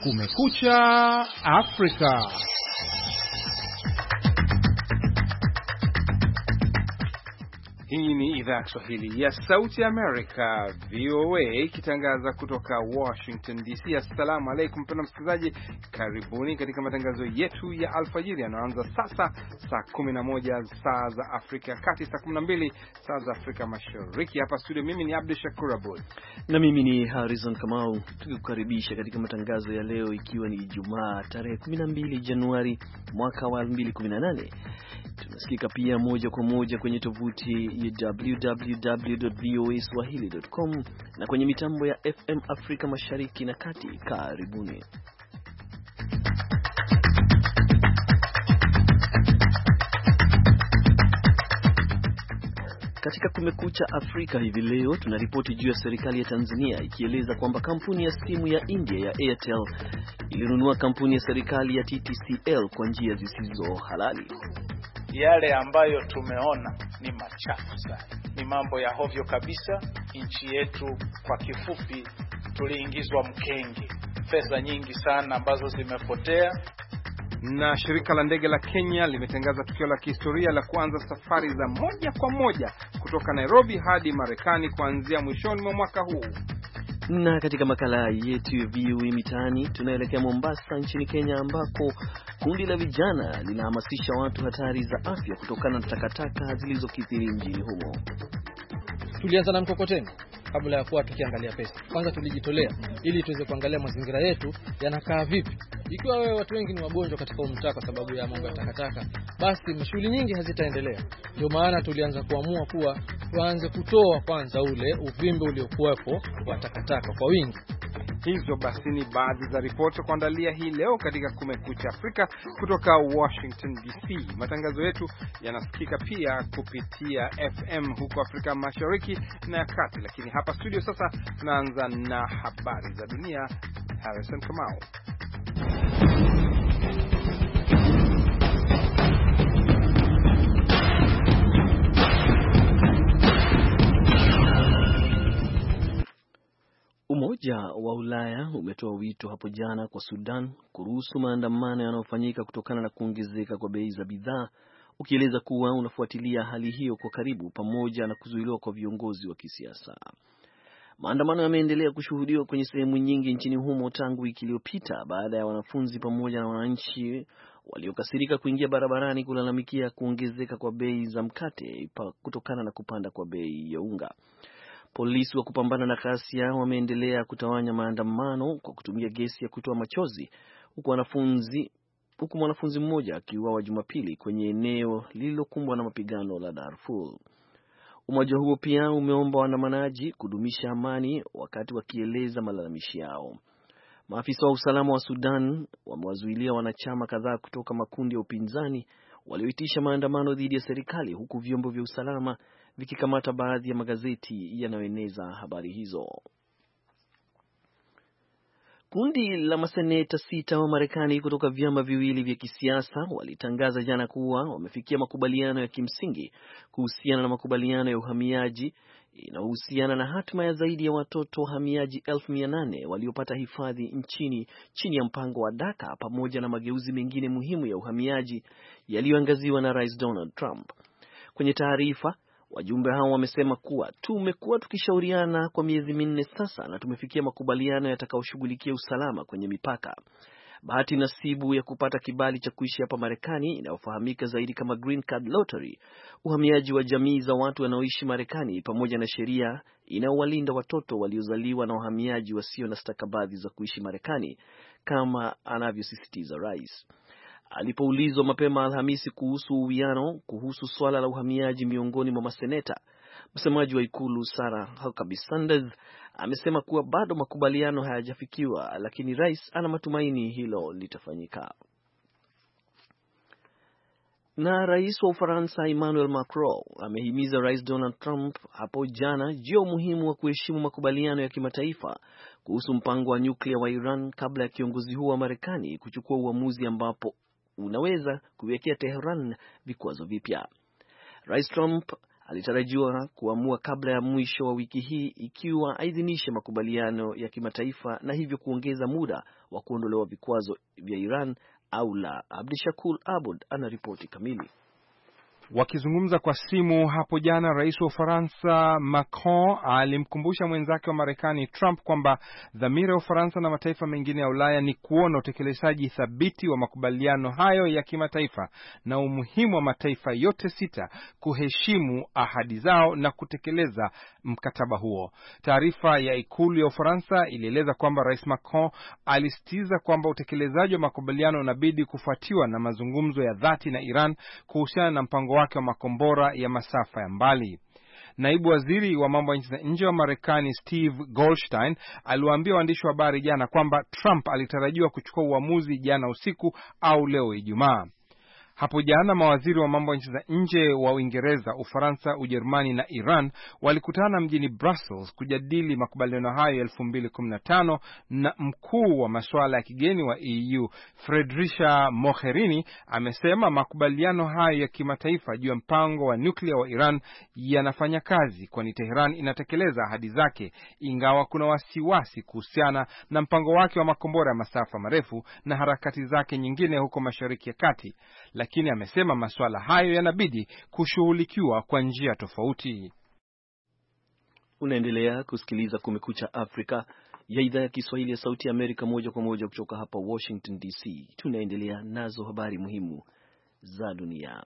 Kumekucha Afrika. Hii ni idhaa ya Kiswahili ya Sauti Amerika, VOA, ikitangaza kutoka Washington DC. Assalamu alaikum mpendwa msikilizaji, karibuni katika matangazo yetu ya alfajiri yanaanza sasa saa 11 saa za Afrika ya Kati, saa 12 saa za Afrika Mashariki. Hapa studio mimi ni Abdul Shakur Abud na mimi ni Harrison Kamau, tukikukaribisha katika matangazo ya leo, ikiwa ni Ijumaa tarehe 12 Januari mwaka wa 2018. Tunasikika pia moja kwa moja kwenye tovuti ya www.voaswahili.com na kwenye mitambo ya FM Afrika Mashariki na Kati. Karibuni. Katika Kumekucha Afrika hivi leo tunaripoti juu ya serikali ya Tanzania ikieleza kwamba kampuni ya simu ya India ya Airtel ilinunua kampuni ya serikali ya TTCL kwa njia zisizo halali. Yale ambayo tumeona ni machafu sana, ni mambo ya hovyo kabisa. Nchi yetu kwa kifupi tuliingizwa mkenge, pesa nyingi sana ambazo zimepotea. Na shirika la ndege la Kenya limetangaza tukio la kihistoria la kuanza safari za moja kwa moja kutoka Nairobi hadi Marekani kuanzia mwishoni mwa mwaka huu. Na katika makala yetu ya VOA Mitaani tunaelekea Mombasa nchini Kenya, ambako kundi la vijana linahamasisha watu hatari za afya kutokana na takataka zilizokithiri mjini humo. Tulianza na mkokoteni kabla ya kuwa tukiangalia pesa. Kwanza tulijitolea ili tuweze kuangalia mazingira yetu yanakaa vipi. Ikiwa wewe watu wengi ni wagonjwa katika mtaa kwa sababu ya mambo ya takataka, basi shughuli nyingi hazitaendelea. Ndio maana tulianza kuamua kuwa tuanze kutoa kwanza ule uvimbe uliokuwepo wa takataka kwa wingi. Hizo basi ni baadhi za ripoti kuandalia hii leo katika Kumekucha Afrika kutoka Washington DC. Matangazo yetu yanasikika pia kupitia FM huko Afrika Mashariki na ya Kati, lakini hapa studio sasa tunaanza na habari za dunia. Harrison Kamau. Umoja wa Ulaya umetoa wito hapo jana kwa Sudan kuruhusu maandamano yanayofanyika kutokana na kuongezeka kwa bei za bidhaa, ukieleza kuwa unafuatilia hali hiyo kwa karibu pamoja na kuzuiliwa kwa viongozi wa kisiasa. Maandamano yameendelea kushuhudiwa kwenye sehemu nyingi nchini humo tangu wiki iliyopita baada ya wanafunzi pamoja na wananchi waliokasirika kuingia barabarani kulalamikia kuongezeka kwa bei za mkate kutokana na kupanda kwa bei ya unga. Polisi wa kupambana na ghasia wameendelea kutawanya maandamano kwa kutumia gesi ya kutoa machozi, huku mwanafunzi mmoja akiuawa Jumapili kwenye eneo lililokumbwa na mapigano la Darfur. Umoja huo pia umeomba waandamanaji kudumisha amani wakati wakieleza malalamishi yao. Maafisa wa usalama wa Sudan wamewazuilia wanachama kadhaa kutoka makundi ya upinzani walioitisha maandamano dhidi ya serikali, huku vyombo vya usalama vikikamata baadhi ya magazeti yanayoeneza habari hizo. Kundi la maseneta 6 wa Marekani kutoka vyama viwili vya kisiasa walitangaza jana kuwa wamefikia makubaliano ya kimsingi kuhusiana na makubaliano ya uhamiaji inayohusiana na hatima ya zaidi ya watoto wahamiaji 800 waliopata hifadhi nchini chini ya mpango wa DACA, pamoja na mageuzi mengine muhimu ya uhamiaji yaliyoangaziwa na Rais Donald Trump. Kwenye taarifa, wajumbe hao wamesema kuwa tumekuwa tukishauriana kwa miezi 4 sasa na tumefikia makubaliano yatakayoshughulikia usalama kwenye mipaka. Bahati nasibu ya kupata kibali cha kuishi hapa Marekani inayofahamika zaidi kama Green Card Lottery, uhamiaji wa jamii za watu wanaoishi Marekani, pamoja na sheria inayowalinda watoto waliozaliwa na wahamiaji wasio na stakabadhi za kuishi Marekani, kama anavyosisitiza rais. Alipoulizwa mapema Alhamisi kuhusu uwiano kuhusu swala la uhamiaji miongoni mwa maseneta, msemaji wa ikulu Sarah Huckabee Sanders amesema kuwa bado makubaliano hayajafikiwa, lakini rais ana matumaini hilo litafanyika. Na rais wa Ufaransa Emmanuel Macron amehimiza Rais Donald Trump hapo jana juu ya umuhimu wa kuheshimu makubaliano ya kimataifa kuhusu mpango wa nyuklia wa Iran kabla ya kiongozi huo wa Marekani kuchukua uamuzi ambapo unaweza kuiwekea Tehran vikwazo vipya. Rais Trump alitarajiwa kuamua kabla ya mwisho wa wiki hii ikiwa aidhinishe makubaliano ya kimataifa na hivyo kuongeza muda wa kuondolewa vikwazo vya Iran au la. Abdishakur Abud ana ripoti kamili. Wakizungumza kwa simu hapo jana, rais wa Ufaransa Macron alimkumbusha mwenzake wa Marekani Trump kwamba dhamira ya Ufaransa na mataifa mengine ya Ulaya ni kuona utekelezaji thabiti wa makubaliano hayo ya kimataifa na umuhimu wa mataifa yote sita kuheshimu ahadi zao na kutekeleza mkataba huo. Taarifa ya ikulu ya Ufaransa ilieleza kwamba rais Macron alisitiza kwamba utekelezaji wa makubaliano unabidi kufuatiwa na mazungumzo ya dhati na Iran kuhusiana na mpango wake wa makombora ya masafa ya mbali. Naibu waziri wa mambo ya nchi za nje wa Marekani Steve Goldstein aliwaambia waandishi wa habari jana kwamba Trump alitarajiwa kuchukua uamuzi jana usiku au leo Ijumaa. Hapo jana mawaziri wa mambo ya nchi za nje wa Uingereza, Ufaransa, Ujerumani na Iran walikutana mjini Brussels kujadili makubaliano hayo ya 2015 na mkuu wa masuala ya kigeni wa EU Frederica Mogherini amesema makubaliano hayo ya kimataifa juu ya mpango wa nyuklia wa Iran yanafanya kazi, kwani Tehran inatekeleza ahadi zake, ingawa kuna wasiwasi kuhusiana na mpango wake wa makombora ya masafa marefu na harakati zake nyingine huko Mashariki ya Kati. Lakini amesema masuala hayo yanabidi kushughulikiwa kwa njia tofauti. Unaendelea kusikiliza Kumekucha Afrika ya idhaa ya Kiswahili ya Sauti ya Amerika moja kwa moja kutoka hapa Washington DC. Tunaendelea nazo habari muhimu za dunia.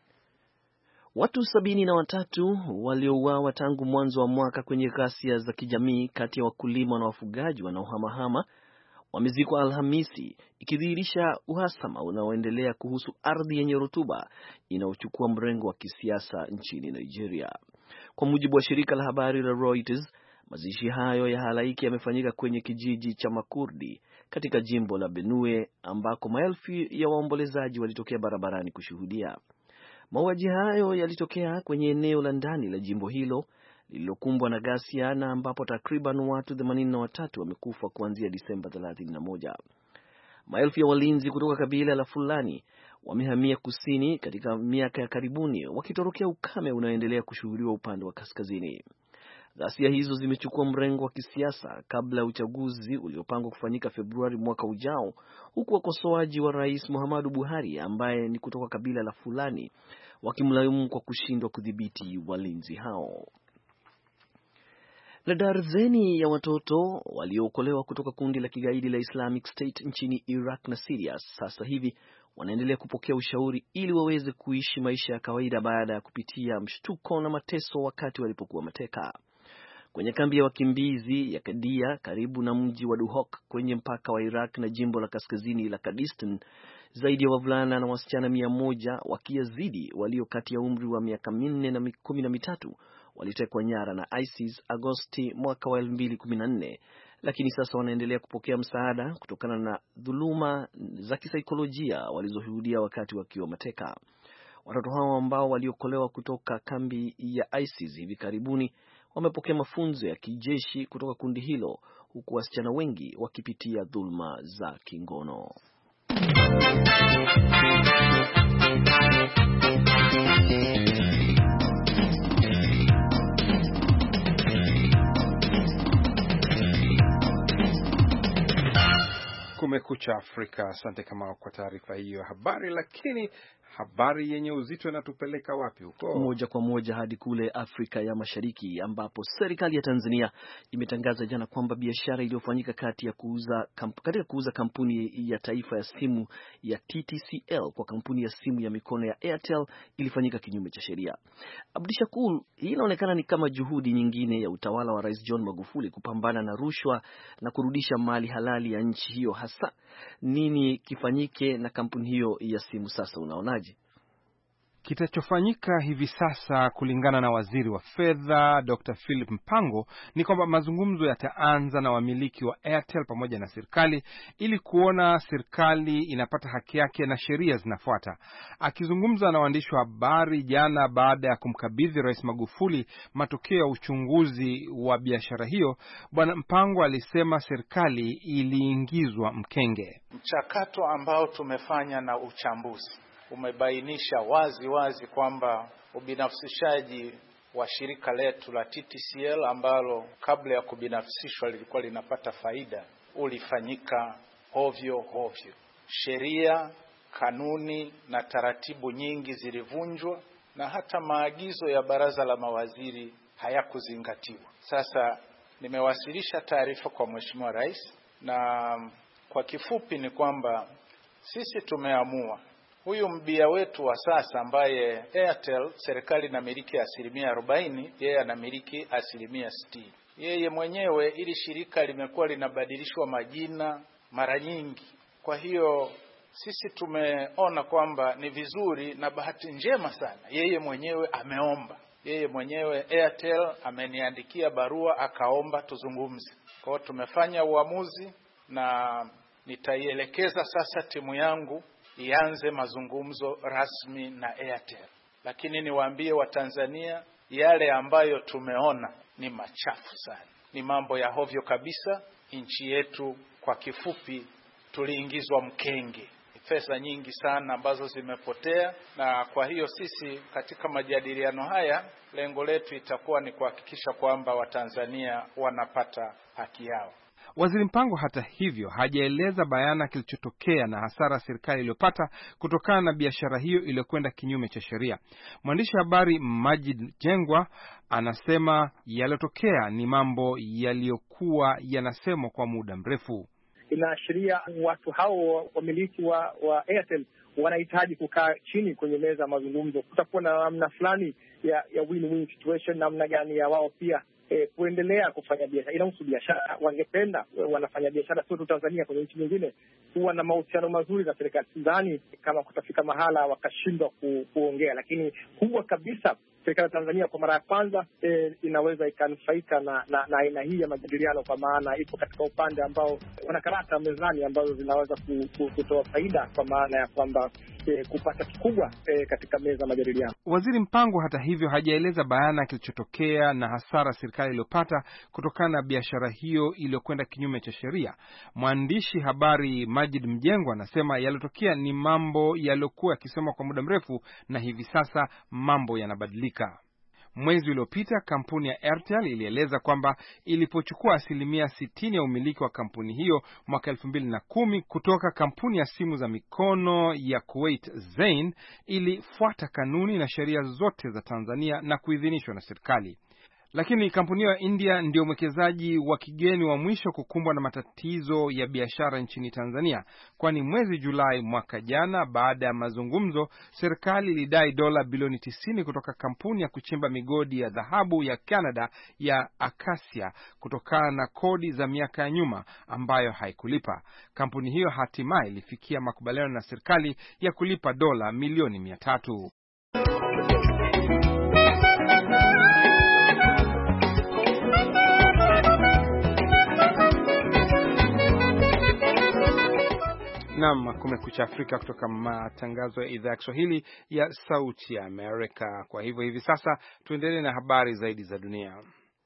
Watu 73 waliouawa tangu mwanzo wa mwaka kwenye ghasia za kijamii kati ya wakulima na wafugaji wanaohamahama wamezikwa Alhamisi, ikidhihirisha uhasama unaoendelea kuhusu ardhi yenye rutuba inayochukua mrengo wa kisiasa nchini Nigeria. Kwa mujibu wa shirika la habari la Reuters, mazishi hayo ya halaiki yamefanyika kwenye kijiji cha Makurdi katika jimbo la Benue, ambako maelfu ya waombolezaji walitokea barabarani kushuhudia. Mauaji hayo yalitokea kwenye eneo la ndani la jimbo hilo lililokumbwa na ghasia na ambapo takriban watu 83 wamekufa kuanzia Disemba 31. Maelfu ya walinzi kutoka kabila la Fulani wamehamia kusini katika miaka ya karibuni, wakitorokea ukame unaoendelea kushuhudiwa upande wa kaskazini. Ghasia hizo zimechukua mrengo wa kisiasa kabla ya uchaguzi uliopangwa kufanyika Februari mwaka ujao, huku wakosoaji wa Rais Muhammadu Buhari ambaye ni kutoka kabila la Fulani wakimlaumu kwa kushindwa kudhibiti walinzi hao. Na darzeni ya watoto waliookolewa kutoka kundi la kigaidi la Islamic State nchini Iraq na Syria sasa hivi wanaendelea kupokea ushauri ili waweze kuishi maisha ya kawaida baada ya kupitia mshtuko na mateso wakati walipokuwa mateka. Kwenye kambi ya wakimbizi ya Kadia karibu na mji wa Duhok kwenye mpaka wa Iraq na jimbo la kaskazini la Kurdistan, zaidi ya wavulana na wasichana 100 wa Kiyazidi walio kati ya umri wa miaka 4 na 13 walitekwa nyara na ISIS Agosti mwaka wa 2014, lakini sasa wanaendelea kupokea msaada kutokana na dhuluma za kisaikolojia walizoshuhudia wakati wakiwa mateka. Watoto hao ambao waliokolewa kutoka kambi ya ISIS hivi karibuni wamepokea mafunzo ya kijeshi kutoka kundi hilo, huku wasichana wengi wakipitia dhuluma za kingono. Kumekucha Afrika. Asante kama kwa taarifa hiyo habari, lakini habari yenye uzito inatupeleka wapi huko? Moja kwa moja hadi kule Afrika ya Mashariki, ambapo serikali ya Tanzania imetangaza jana kwamba biashara iliyofanyika katika kuuza kampuni ya taifa ya simu ya TTCL kwa kampuni ya simu ya mikono ya Airtel ilifanyika kinyume cha sheria. Abdishakur, hii inaonekana ni kama juhudi nyingine ya utawala wa Rais John Magufuli kupambana na rushwa na kurudisha mali halali ya nchi hiyo. Hasa nini kifanyike na kampuni hiyo ya simu sasa, unaonaje? Kitachofanyika hivi sasa kulingana na waziri wa fedha Dr. Philip Mpango ni kwamba mazungumzo yataanza na wamiliki wa Airtel pamoja na serikali ili kuona serikali inapata haki yake na sheria zinafuata. Akizungumza na waandishi wa habari jana baada ya kumkabidhi Rais Magufuli matokeo ya uchunguzi wa biashara hiyo, Bwana Mpango alisema serikali iliingizwa mkenge. Mchakato ambao tumefanya na uchambuzi umebainisha wazi kwamba ubinafsishaji wa shirika letu la TTCL ambalo kabla ya kubinafsishwa lilikuwa linapata faida ulifanyika hovyo. Sheria, kanuni na taratibu nyingi zilivunjwa na hata maagizo ya baraza la mawaziri hayakuzingatiwa. Sasa nimewasilisha taarifa kwa Mheshimiwa Rais, na kwa kifupi ni kwamba sisi tumeamua huyu mbia wetu wa sasa ambaye Airtel serikali inamiliki 40%, yeye anamiliki 60%. Yeye mwenyewe ili shirika limekuwa linabadilishwa majina mara nyingi. Kwa hiyo sisi tumeona kwamba ni vizuri, na bahati njema sana yeye mwenyewe ameomba. Yeye mwenyewe Airtel ameniandikia barua akaomba tuzungumze. Kwa hiyo tumefanya uamuzi na nitaielekeza sasa timu yangu ianze mazungumzo rasmi na Airtel. Lakini niwaambie Watanzania, yale ambayo tumeona ni machafu sana, ni mambo ya hovyo kabisa. Nchi yetu kwa kifupi tuliingizwa mkenge, pesa nyingi sana ambazo zimepotea, na kwa hiyo sisi katika majadiliano haya lengo letu itakuwa ni kuhakikisha kwamba Watanzania wanapata haki yao. Waziri Mpango hata hivyo hajaeleza bayana kilichotokea na hasara serikali iliyopata kutokana na biashara hiyo iliyokwenda kinyume cha sheria. Mwandishi wa habari Majid Jengwa anasema yaliyotokea ni mambo yaliyokuwa yanasemwa kwa muda mrefu. Inaashiria watu hao wamiliki wa Airtel wanahitaji kukaa chini kwenye meza mazungumzo. Kutakuwa na namna fulani ya win-win situation, namna gani ya wao pia kuendelea kufanya biashara. Inahusu biashara, wangependa wanafanya biashara sio tu Tanzania, kwenye nchi nyingine kuwa na mahusiano mazuri na serikali. Sidhani kama kutafika mahala wakashindwa kuongea, lakini kubwa kabisa serikali ya Tanzania kwa mara ya kwanza inaweza ikanufaika na aina hii ya majadiliano, kwa maana ipo katika upande ambao wana karata mezani ambazo zinaweza kutoa faida, kwa maana ya kwamba kupata kikubwa katika meza majadiliano. Waziri Mpango hata hivyo hajaeleza bayana kilichotokea na hasara serikali iliyopata kutokana na biashara hiyo iliyokwenda kinyume cha sheria. Mwandishi habari Majid Mjengwa anasema yaliyotokea ni mambo yaliyokuwa yakisema kwa muda mrefu na hivi sasa mambo yanabadilika. Mwezi uliopita kampuni ya Airtel ilieleza kwamba ilipochukua 60% ya umiliki wa kampuni hiyo mwaka 2010 kutoka kampuni ya simu za mikono ya Kuwait Zain, ilifuata kanuni na sheria zote za Tanzania na kuidhinishwa na serikali. Lakini kampuni ya India ndio mwekezaji wa kigeni wa mwisho kukumbwa na matatizo ya biashara nchini Tanzania, kwani mwezi Julai mwaka jana, baada ya mazungumzo, serikali ilidai dola bilioni 90 kutoka kampuni ya kuchimba migodi ya dhahabu ya Canada ya Acacia kutokana na kodi za miaka ya nyuma ambayo haikulipa. Kampuni hiyo hatimaye ilifikia makubaliano na serikali ya kulipa dola milioni 300. Naam, Kumekucha Afrika kutoka matangazo ya idhaa ya Kiswahili ya Sauti ya Amerika. Kwa hivyo hivi sasa tuendelee na habari zaidi za dunia.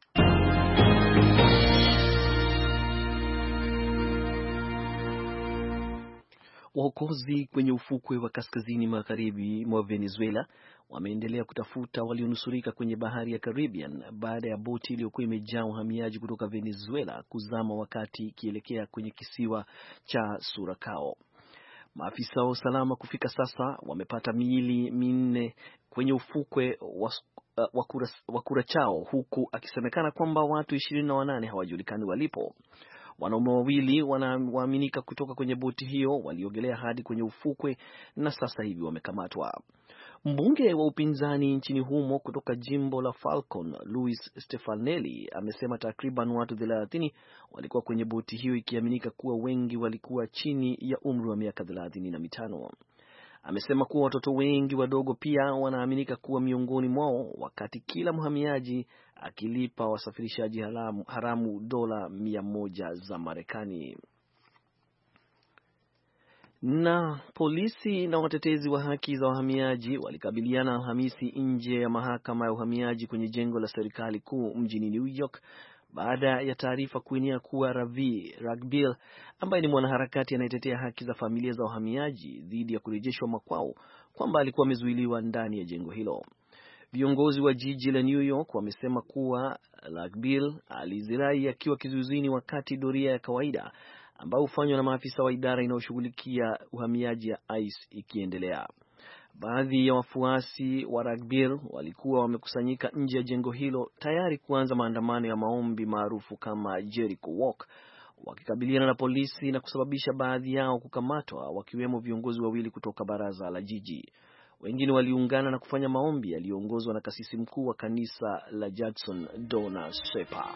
Waokozi kwenye ufukwe wa kaskazini magharibi mwa Venezuela wameendelea kutafuta walionusurika kwenye bahari ya Caribbean baada ya boti iliyokuwa imejaa wahamiaji kutoka Venezuela kuzama wakati ikielekea kwenye kisiwa cha Suracao. Maafisa wa usalama kufika sasa wamepata miili 4 kwenye ufukwe wa Curacao, huku akisemekana kwamba watu 28 hawajulikani walipo. Wanaume 2 wanaaminika kutoka kwenye boti hiyo waliogelea hadi kwenye ufukwe na sasa hivi wamekamatwa. Mbunge wa upinzani nchini humo kutoka jimbo la Falcon, Luis Stefanelli, amesema takriban watu 30 walikuwa kwenye boti hiyo, ikiaminika kuwa wengi walikuwa chini ya umri wa miaka 35. Amesema kuwa watoto wengi wadogo pia wanaaminika kuwa miongoni mwao, wakati kila mhamiaji akilipa wasafirishaji haramu dola 100 za Marekani. Na polisi na watetezi wa haki za wahamiaji walikabiliana Alhamisi nje ya mahakama ya uhamiaji kwenye jengo la serikali kuu mjini New York baada ya taarifa kuenea kuwa Ravi Ragbil, ambaye ni mwanaharakati anayetetea haki za familia za wahamiaji dhidi ya kurejeshwa makwao, kwamba alikuwa amezuiliwa ndani ya jengo hilo. Viongozi wa jiji la New York wamesema kuwa Lagbel alizirai akiwa kizuizini wakati doria ya kawaida ambao hufanywa na maafisa wa idara inayoshughulikia uhamiaji ya ICE ikiendelea. Baadhi ya wafuasi wa Lagbel walikuwa wamekusanyika nje ya jengo hilo tayari kuanza maandamano ya maombi maarufu kama Jericho Walk, wakikabiliana na polisi na kusababisha baadhi yao kukamatwa, wakiwemo viongozi wawili kutoka baraza la jiji. Wengine waliungana na kufanya maombi yaliyoongozwa na kasisi mkuu wa kanisa la Judson Dona Shepa.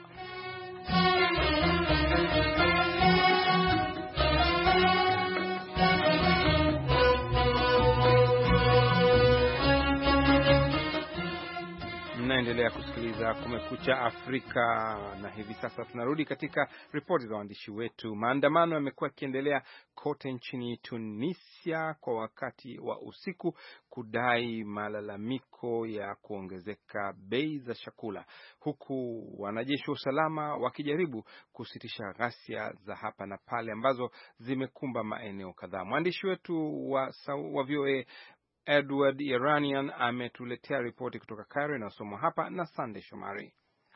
Mnaendelea kusikiliza Kumekucha Afrika, na hivi sasa tunarudi katika ripoti za waandishi wetu. Maandamano yamekuwa yakiendelea kote nchini Tunisia kwa wakati wa usiku kudai malalamiko ya kuongezeka bei za chakula, huku wanajeshi wa usalama wakijaribu kusitisha ghasia za hapa na pale ambazo zimekumba maeneo kadhaa. Mwandishi wetu wa VOA Edward Iranian ametuletea ripoti kutoka Cairo inayosomwa hapa na Sunday Shomari.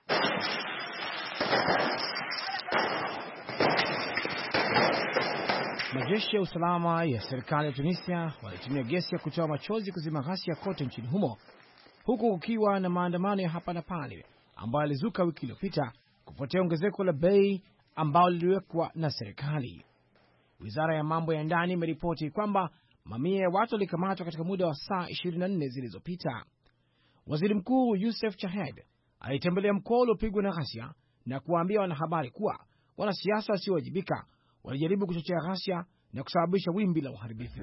Majeshi ya usalama ya serikali ya Tunisia walitumia gesi ya kutoa machozi kuzima ghasia kote nchini humo, huku kukiwa na maandamano ya hapa na pale ambayo yalizuka wiki iliyopita kufuatia ongezeko la bei ambalo liliwekwa na serikali. Wizara ya mambo ya ndani imeripoti kwamba mamia ya watu walikamatwa katika muda wa saa 24 zilizopita. Waziri Mkuu Youssef Chahed alitembelea mkoa uliopigwa na ghasia na kuwaambia wanahabari kuwa wanasiasa wasiowajibika walijaribu kuchochea ghasia na kusababisha wimbi la uharibifu.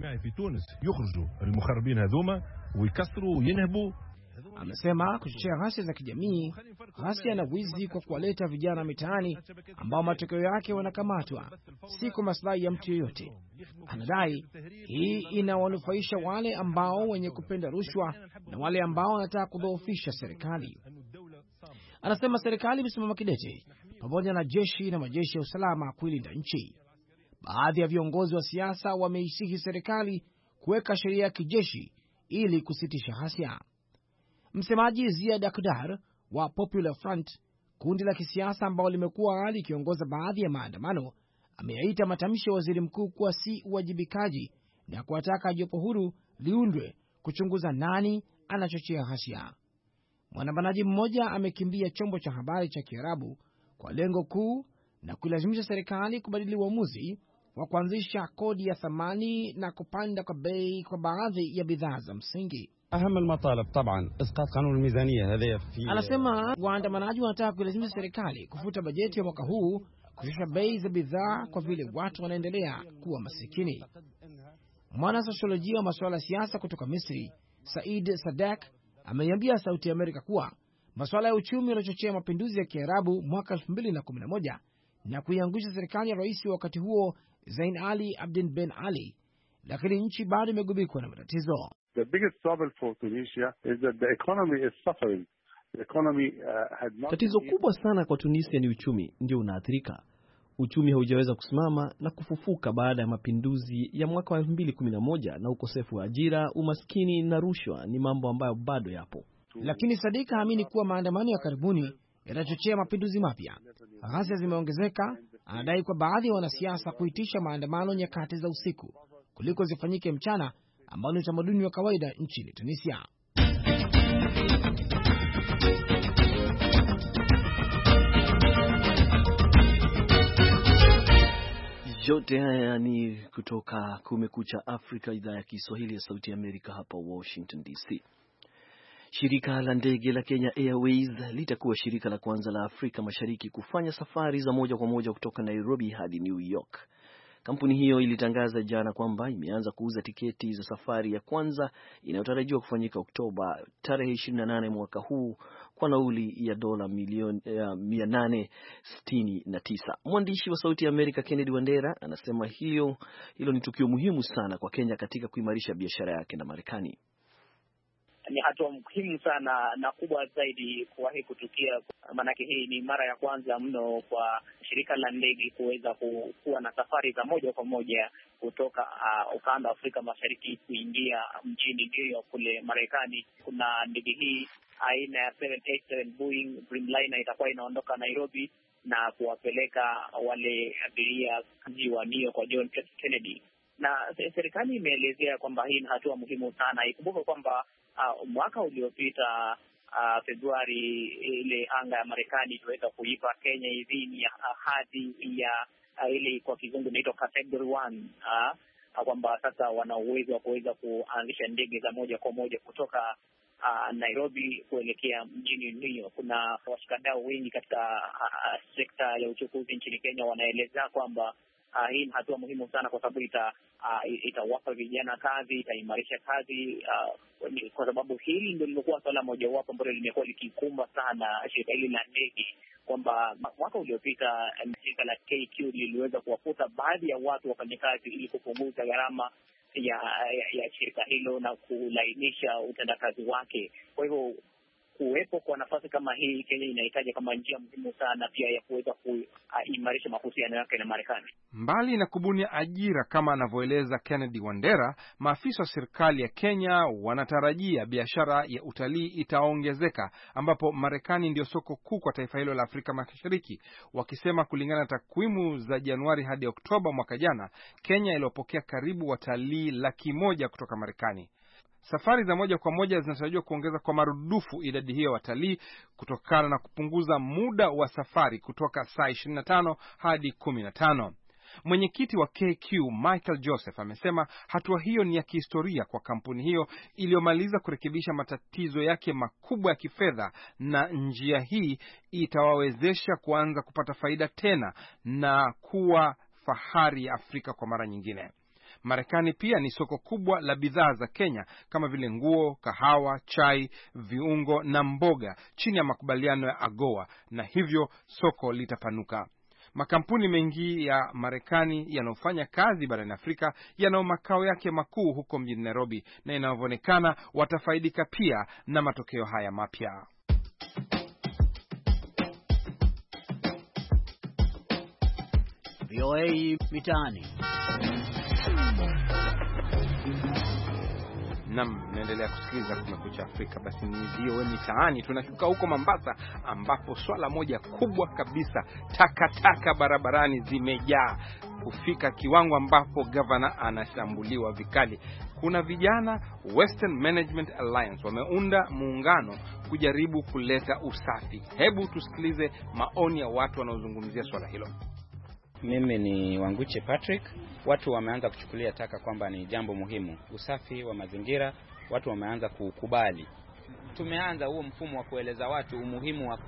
Amesema kuchochea ghasia za kijamii, ghasia na wizi kwa kuwaleta vijana mitaani ambao matokeo yake wanakamatwa, si kwa maslahi ya mtu yeyote. Anadai hii inawanufaisha wale ambao wenye kupenda rushwa na wale ambao wanataka kudhoofisha serikali. Anasema serikali imesimama kidete pamoja na jeshi na majeshi ya usalama kuilinda nchi. Baadhi ya viongozi wa siasa wameisihi serikali kuweka sheria ya kijeshi ili kusitisha ghasia. Msemaji Ziad Akdar wa Popular Front, kundi la kisiasa ambao limekuwa likiongoza baadhi ya maandamano, ameyaita matamshi ya waziri mkuu kuwa si uwajibikaji na kuwataka jopo huru liundwe kuchunguza nani anachochea ghasia. Mwandamanaji mmoja amekimbia chombo cha habari cha Kiarabu kwa lengo kuu na kuilazimisha serikali kubadili uamuzi wa kuanzisha kodi ya thamani na kupanda kwa bei kwa baadhi ya bidhaa za msingi. Anasema waandamanaji wanataka kuilazimisha serikali kufuta bajeti ya mwaka huu, kushusha bei za bidhaa kwa vile watu wanaendelea kuwa masikini. Mwana sosiolojia wa masuala ya siasa kutoka Misri, Said Sadak, ameiambia Sauti ya Amerika kuwa masuala ya uchumi yalichochea mapinduzi ya Kiarabu mwaka 2011 na kuiangusha serikali ya rais wa wakati huo Zain Ali Abdin Ben Ali, lakini nchi bado imegubikwa na matatizo. The biggest trouble for Tunisia is that the economy is suffering. The economy had not. Tatizo kubwa sana kwa Tunisia ni uchumi ndio unaathirika. Uchumi haujaweza kusimama na kufufuka baada ya mapinduzi ya mwaka wa 2011, na ukosefu wa ajira, umaskini na rushwa ni mambo ambayo bado yapo. Lakini Sadika haamini kuwa maandamano ya karibuni yatachochea mapinduzi mapya. Ghasia zimeongezeka. Anadai kwa baadhi ya wanasiasa kuitisha maandamano nyakati za usiku kuliko zifanyike mchana, ambao ni utamaduni wa kawaida nchini Tunisia. Yote haya ni kutoka Kumekucha Afrika, idhaa ya Kiswahili ya Sauti ya Amerika hapa Washington DC. Shirika la ndege la Kenya Airways litakuwa shirika la kwanza la Afrika Mashariki kufanya safari za moja kwa moja kutoka Nairobi hadi New York. Kampuni hiyo ilitangaza jana kwamba imeanza kuuza tiketi za safari ya kwanza inayotarajiwa kufanyika Oktoba tarehe 28 mwaka huu kwa nauli ya dola milioni 869. Mwandishi wa Sauti ya Amerika Kennedy Wandera anasema hilo ni tukio muhimu sana kwa Kenya katika kuimarisha biashara yake na Marekani. ni hatua muhimu sana na kubwa zaidi kuwahi kutukia, maanake hii ni mara ya kwanza mno kwa shirika la ndege kuweza kuwa na safari za moja kwa moja kutoka ukanda wa Afrika Mashariki kuingia mjini New York kule Marekani. Kuna ndege hii aina ya 787 Boeing Dreamliner itakuwa inaondoka Nairobi na kuwapeleka wale abiria mji wa New York kwa John F. Kennedy. Na serikali imeelezea kwamba hii ni hatua muhimu sana. Ikumbuke kwamba mwaka uliopita Februari, ile anga ya Marekani iliweza kuipa Kenya idhini ya hadhi ya ile kwa kizungu inaitwa Category 1, kwamba sasa wana uwezo wa kuweza kuanzisha ndege za moja kwa moja kutoka Nairobi kuelekea mjini New York. Kuna washikadau wengi katika sekta ya uchukuzi nchini Kenya wanaeleza kwamba hii ni hatua muhimu sana kwa sababu itawapa vijana kazi, itaimarisha kazi, kwa sababu hili ndio limekuwa swala mojawapo ambalo limekuwa likikumba sana shirika hili la ndege, kwamba mwaka uliopita shirika la KQ liliweza kuwafuta baadhi ya watu wafanyakazi ili kupunguza gharama ya shirika hilo na kulainisha utendakazi wake. Kwa hivyo kuwepo kwa nafasi kama hii Kenya inahitaji kama njia muhimu sana pia ya kuweza kuimarisha mahusiano yake na Marekani. Mbali na kubuni ajira kama anavyoeleza Kennedy Wandera, maafisa wa serikali ya Kenya wanatarajia biashara ya utalii itaongezeka, ambapo Marekani ndio soko kuu kwa taifa hilo la Afrika Mashariki, wakisema kulingana na takwimu za Januari hadi Oktoba mwaka jana, Kenya iliyopokea karibu watalii 100,000 kutoka Marekani. Safari za moja kwa moja zinatarajiwa kuongeza kwa marudufu idadi hiyo ya watalii kutokana na kupunguza muda wa safari kutoka saa 25 hadi 15. Mwenyekiti wa KQ Michael Joseph amesema hatua hiyo ni ya kihistoria kwa kampuni hiyo iliyomaliza kurekebisha matatizo yake makubwa ya kifedha, na njia hii itawawezesha kuanza kupata faida tena na kuwa fahari ya Afrika kwa mara nyingine. Marekani pia ni soko kubwa la bidhaa za Kenya kama vile nguo, kahawa, chai, viungo na mboga chini ya makubaliano ya AGOA, na hivyo soko litapanuka. Makampuni mengi ya Marekani yanayofanya kazi barani Afrika yana makao yake makuu huko mjini Nairobi, na inavyoonekana watafaidika pia na matokeo haya mapya. VOA Mitaani. Naendelea kusikiliza Kumekucha Afrika. Basi ni VOA Mitaani. Tunashuka huko Mombasa, ambapo swala moja kubwa kabisa, takataka barabarani zimejaa kufika kiwango ambapo gavana anashambuliwa vikali. Kuna vijana Western Management Alliance wameunda muungano kujaribu kuleta usafi. Hebu tusikilize maoni ya watu wanaozungumzia swala hilo. Mimi ni Wanguche Patrick. Watu wameanza kuchukulia taka kwamba ni jambo muhimu. Usafi wa mazingira watu wameanza kukubali. Tumeanza huo mfumo wa kueleza watu umuhimu wa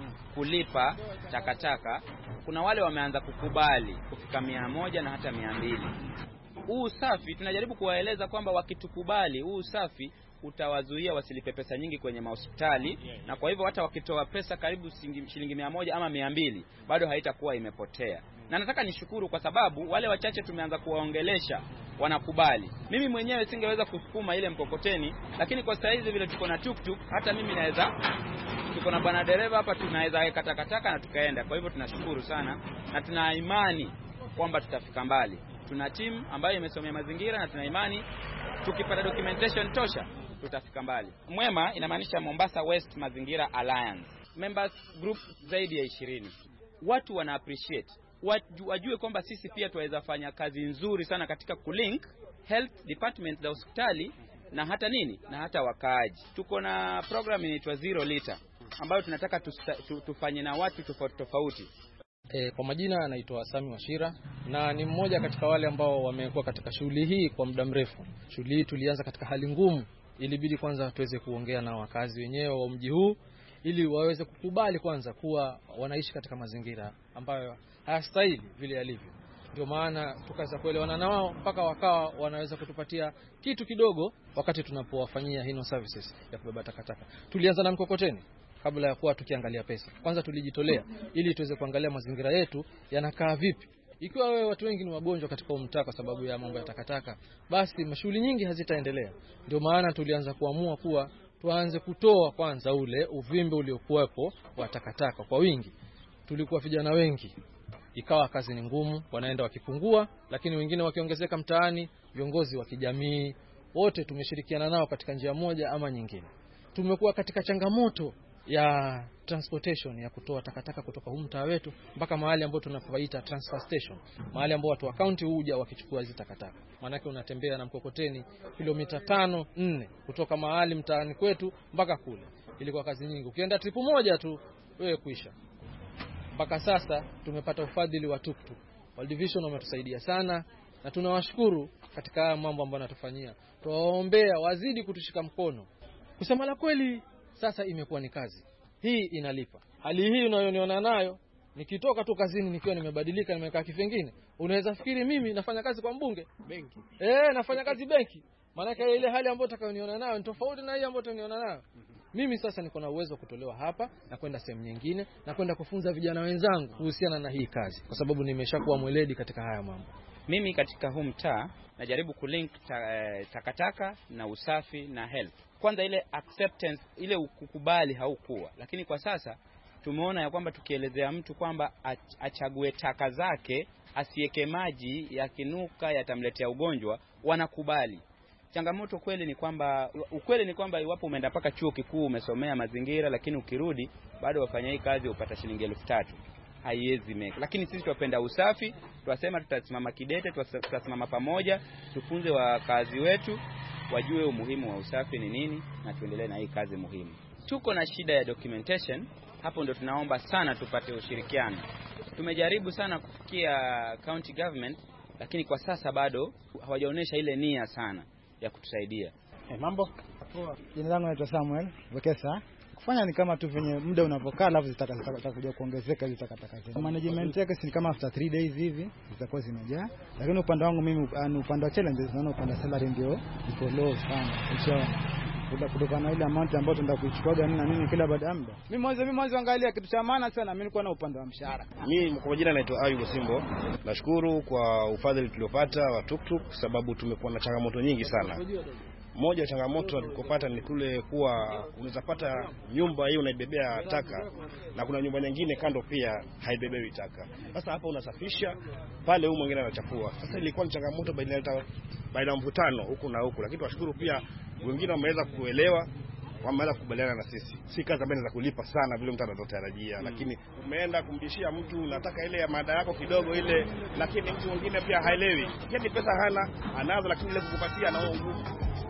kulipa takataka. Kuna wale wameanza kukubali kufika 100 na hata 200. Huu usafi tunajaribu kuwaeleza kwamba wakitukubali huu usafi utawazuia wasilipe pesa nyingi kwenye mahospitali, na kwa hivyo hata wakitoa pesa karibu shilingi 100 ama 200 bado haitakuwa imepotea. Na nataka nishukuru kwa sababu wale wachache tumeanza kuwaongelesha wanakubali. Mimi mwenyewe singeweza kusukuma ile mkokoteni, lakini kwa sasa hizi vile tuko na tuktuk, hata mimi naweza, tuko na bwana dereva hapa, tunaweza weka takataka na tukaenda. Kwa hivyo tunashukuru sana na tuna imani kwamba tutafika mbali. Tuna timu ambayo imesomea mazingira na tuna imani tukipata documentation tosha tutafika mbali. Mwema inamaanisha Mombasa West Mazingira Alliance. Members group zaidi ya 20. Watu wana appreciate. Wajue kwamba sisi pia tuweza fanya kazi nzuri sana katika kulink health department za hospitali na hata nini na hata wakaaji. Tuko na program inaitwa Zero Litter ambayo tunataka tufanye na watu tofauti tofauti. Kwa majina anaitwa Sami Washira na ni mmoja katika wale ambao wamekuwa katika shughuli hii kwa muda mrefu. Shughuli hii tulianza katika hali ngumu, ilibidi kwanza tuweze kuongea na wakazi wenyewe wa mji huu ili waweze kukubali kwanza kuwa wanaishi katika mazingira ambayo hayastahili vile yalivyo. Ndio maana tukaanza kuelewana na wao mpaka wakawa wanaweza kutupatia kitu kidogo wakati tunapowafanyia hino services ya kubeba takataka. Tulianza na mkokoteni kabla ya kuwa tukiangalia pesa. Kwanza tulijitolea ili tuweze kuangalia mazingira yetu yanakaa vipi, Ikiwa wewe watu wengi ni wagonjwa katika mtaa kwa sababu ya mambo ya takataka, basi shughuli nyingi hazitaendelea. Ndio maana tulianza kuamua kuwa tuanze kutoa kwanza ule uvimbe uliokuwepo wa takataka kwa wingi. Tulikuwa vijana wengi, ikawa kazi ni ngumu, wanaenda wakipungua, lakini wengine wakiongezeka mtaani. Viongozi wa kijamii wote tumeshirikiana nao katika njia moja ama nyingine. Tumekuwa katika changamoto ya transportation, ya kutoa takataka kutoka mtaa wetu mpaka mahali ambapo tunapaita transfer station, mahali ambapo watu wa county huja wakichukua hizo takataka. Maana yake unatembea na mkokoteni kilomita 5-4 kutoka mahali mtaani kwetu mpaka kule. Ilikuwa kazi nyingi, ukienda trip moja tu wewe kuisha. Mpaka sasa tumepata ufadhili wa tuktuk. World Vision wametusaidia sana na tunawashukuru katika mambo ambayo wanatufanyia. Tuwaombea wazidi kutushika mkono. Kusema la kweli, sasa imekuwa ni kazi. Hii inalipa. Hali hii unayoniona nayo, nikitoka tu kazini nikiwa nimebadilika, nimekaa kifengine, unaweza fikiri mimi nafanya kazi kwa mbunge benki. Nafanya kazi benki. Maana ile hali ambayo utakayoniona nayo ni tofauti na hii ambayo utaniona nayo. Mimi sasa niko na uwezo kutolewa hapa na kwenda sehemu nyingine na kwenda kufunza vijana wenzangu kuhusiana na hii kazi, kwa sababu nimeshakuwa mweledi katika haya mambo. Mimi katika huu mtaa najaribu kulink takataka na usafi na health. Kwanza ile acceptance, ile kukubali haukuwa, lakini kwa sasa tumeona ya kwamba tukielezea mtu kwamba achague taka zake, asiweke maji yakinuka yatamletea ugonjwa, wanakubali. Changamoto ukweli ni kwamba iwapo umeenda paka chuo kikuu umesomea mazingira, lakini ukirudi bado wafanya hii kazi upata shilingi 3,000. Haiwezi meka. Lakini sisi tunapenda usafi, tunasema tutasimama kidete, tutasimama pamoja, tufunze wakazi wetu wajue umuhimu wa usafi ni nini na tuendelee na hii kazi muhimu. Tuko na shida ya documentation, hapo ndio tunaomba sana tupate ushirikiano. Tumejaribu sana kufikia county government, lakini kwa sasa bado hawajaonesha ile nia sana ya kutusaidia. Mambo? Jina langu naitwa Samuel Wekesa. Kufanya ni kama tu venye muda unapokaa alafu zitakuja kuongezeka hizo takataka. Management yake si kama after 3 days hivi zitakuwa zimejaa. Lakini upande wangu mimi upande wa challenges naona upande wa salary ndio iko low sana. Kisha kutoka na ile amount ambayo tunataka kuichukua gani na nini kila baada ya muda. Mimi mwanzo angalia kitu cha maana sana, mimi nilikuwa na upande wa mshahara. Mimi kwa majina naitwa Ayubu Simbo. Nashukuru kwa ufadhili tuliopata wa tuktuk sababu tumekuwa na changamoto nyingi sana. Moja ya changamoto tulikopata ni kule kuwa unaweza pata nyumba hiyo unaibebea taka na kuna nyumba nyingine kando pia haibebewi taka. Sasa hapa unasafisha, pale huyu mwingine anachafua. Sasa ilikuwa ni changamoto baina mvutano huku na huku, lakini tunashukuru pia wengine wameweza kuelewa, wameweza kukubaliana na sisi. Si kazi ambayo inaweza kulipa sana vile mtu anatarajia, lakini umeenda kumbishia mtu unataka ile ya mada yako kidogo ile, lakini mtu mwingine pia haelewi. Yaani pesa hana, anazo lakini ile kukupatia na nguvu.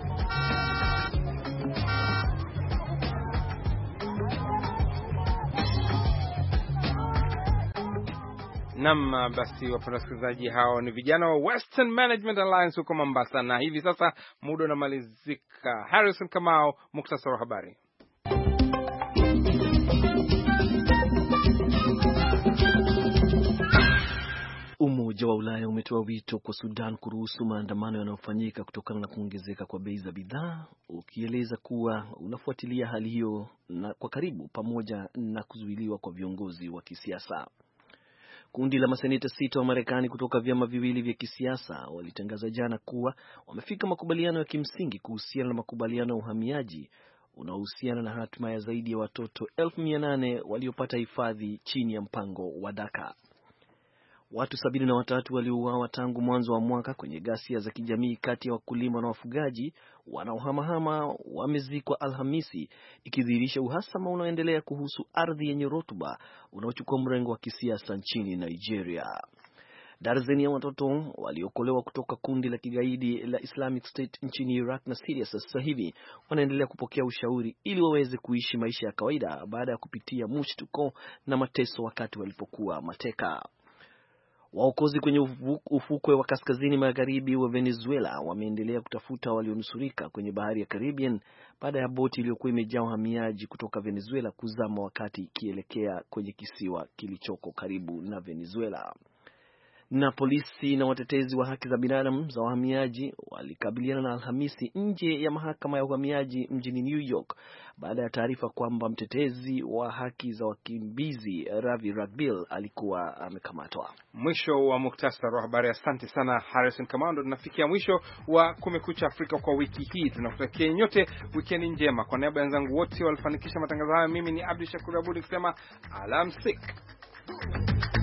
Basi wapenda wasikilizaji, hao ni vijana wa Western Management Alliance huko Mombasa, na hivi sasa muda unamalizika. Harrison Kamau, muktasari wa habari. Umoja wa Ulaya umetoa wito kwa Sudan kuruhusu maandamano yanayofanyika kutokana na kuongezeka kwa bei za bidhaa, ukieleza kuwa unafuatilia hali hiyo na kwa karibu pamoja na kuzuiliwa kwa viongozi wa kisiasa. Kundi la maseneta 6 wa Marekani kutoka vyama viwili vya kisiasa walitangaza jana kuwa wamefika makubaliano ya kimsingi kuhusiana na makubaliano ya uhamiaji unaohusiana na hatima ya zaidi ya watoto 800,000 waliopata hifadhi chini ya mpango wa DACA. Watu 73 waliouawa tangu mwanzo wa mwaka kwenye ghasia za kijamii kati ya wakulima na wafugaji wanaohamahama wamezikwa Alhamisi, ikidhihirisha uhasama unaoendelea kuhusu ardhi yenye rutuba unaochukua mrengo wa kisiasa nchini Nigeria. Darzeni ya watoto waliokolewa kutoka kundi la kigaidi la Islamic State nchini Iraq na Syria sasa hivi wanaendelea kupokea ushauri ili waweze kuishi maisha ya kawaida baada ya kupitia mshtuko na mateso wakati walipokuwa mateka. Waokozi kwenye ufukwe wa kaskazini magharibi wa Venezuela wameendelea kutafuta walionusurika kwenye bahari ya Caribbean baada ya boti iliyokuwa imejaa wahamiaji kutoka Venezuela kuzama wakati ikielekea kwenye kisiwa kilichoko karibu na Venezuela. Na polisi na watetezi wa haki za binadamu za wahamiaji walikabiliana na Alhamisi nje ya mahakama ya uhamiaji mjini New York baada ya taarifa kwamba mtetezi wa haki za wakimbizi Ravi Ragbil alikuwa amekamatwa. Mwisho wa muktasari wa habari. Asante sana Harrison Kamando. Tunafikia mwisho wa Kumekucha Afrika kwa wiki hii. Tunakutakia nyote weekend njema. Kwa niaba ya wenzangu wote walifanikisha matangazo haya, mimi ni Abdi Shakur Abudi kusema alamsik.